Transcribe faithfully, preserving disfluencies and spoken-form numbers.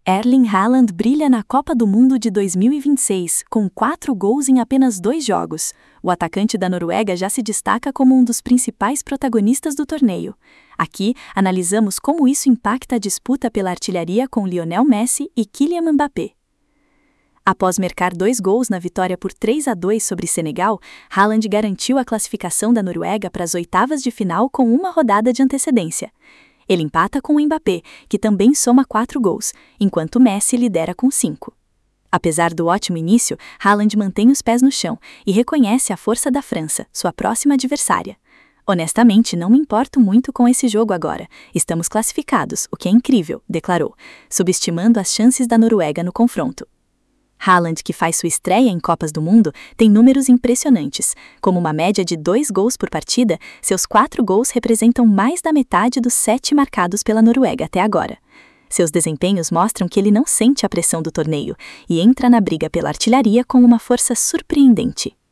Erling Haaland brilha na Copa do Mundo de dois mil e vinte e seis, com quatro gols em apenas dois jogos. O atacante da Noruega já se destaca como um dos principais protagonistas do torneio. Aqui, analisamos como isso impacta a disputa pela artilharia com Lionel Messi e Kylian Mbappé. Após marcar dois gols na vitória por três a dois sobre Senegal, Haaland garantiu a classificação da Noruega para as oitavas de final com uma rodada de antecedência. Ele empata com o Mbappé, que também soma quatro gols, enquanto Messi lidera com cinco. Apesar do ótimo início, Haaland mantém os pés no chão e reconhece a força da França, sua próxima adversária. Honestamente, não me importo muito com esse jogo agora. Estamos classificados, o que é incrível, declarou, subestimando as chances da Noruega no confronto. Haaland, que faz sua estreia em Copas do Mundo, tem números impressionantes. Como uma média de dois gols por partida, seus quatro gols representam mais da metade dos sete marcados pela Noruega até agora. Seus desempenhos mostram que ele não sente a pressão do torneio e entra na briga pela artilharia com uma força surpreendente.